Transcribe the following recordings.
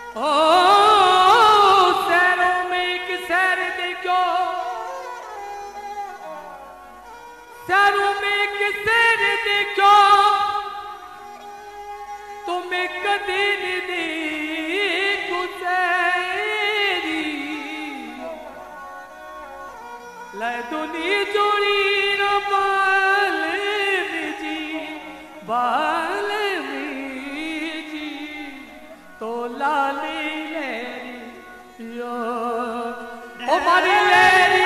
ओ सैरों में एक सैर देखो, सैरों में एक सैर देखो, तुम्हें कदी नहीं देखो सैरी, ले दुनी जोड़ी न बाल में जी, बाल में जी, तो लाली लेरी यो, ओ मारी लेरी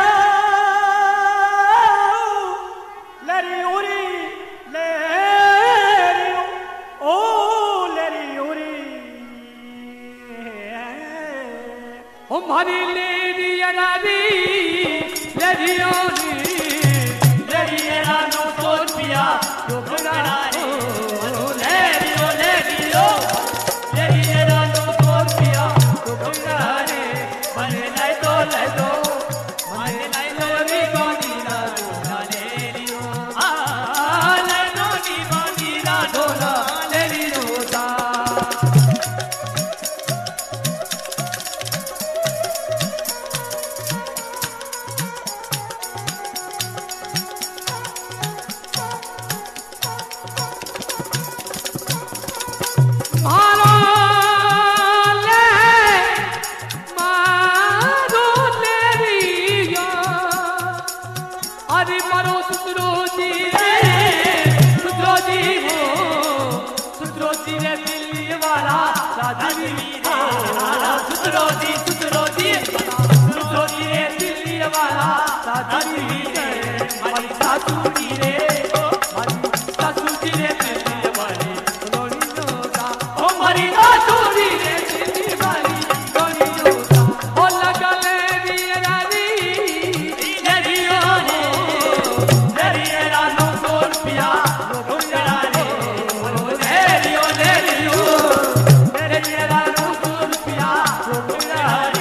लेरी उरी, लेरी ओ लेरी उरी, ओ मारी लेरी अनारी, लेरी उरी, लेरी एरा नो तोर पिया, तो बड़ा ओ लेरी ओ लेरी ओ, लेरी एरा नो तोर पिया, तो बड़ा रे, बने लाई दो बने लाई दो नी बानी ना डोला लेरी ओ, लाई दो नी बानी ना डोला लेरी रोदा। अरे मारो सुतरो जी रे, सुतरो जी हो, सुतरो जी रे दिल्ली वाला राजी रे, सुतरो जी सुतरो जी रे दिल्ली वाला राजी रे, हमारी सासू जी रे, हमारी सासू जी रे दिल्ली वाली लोनी जोगा, ओ हमारी सासू जी रे दिल्ली वाली लोनी जोगा, ओ लगा लेरी अनारी, लेरी ओ लेरी एरा नो सौ रुपया, तो बड़ा रे, लेरी ओ लेरी एरा नो सौ रुपया, तो बड़ा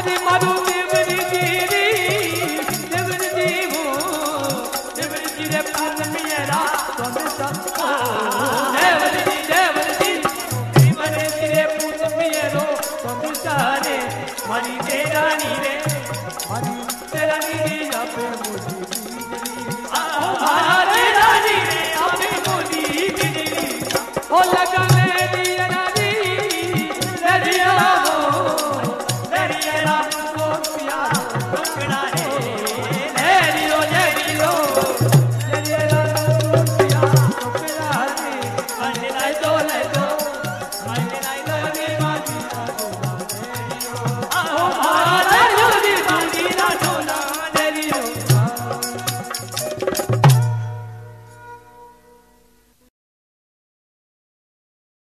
अरे मारू देवरी जी हो देवरी जी रे पूत मेरा तुम सब देवरी जी मरे तेरे पूत मेरो तुम सारे मरी तेरा नी रे मरी तेरा नी आपे मोदी तेरा नी रे आपे मोदी ओ लगा मेरी रानी दरिया हो दरिया को प्यार टुकड़ा रे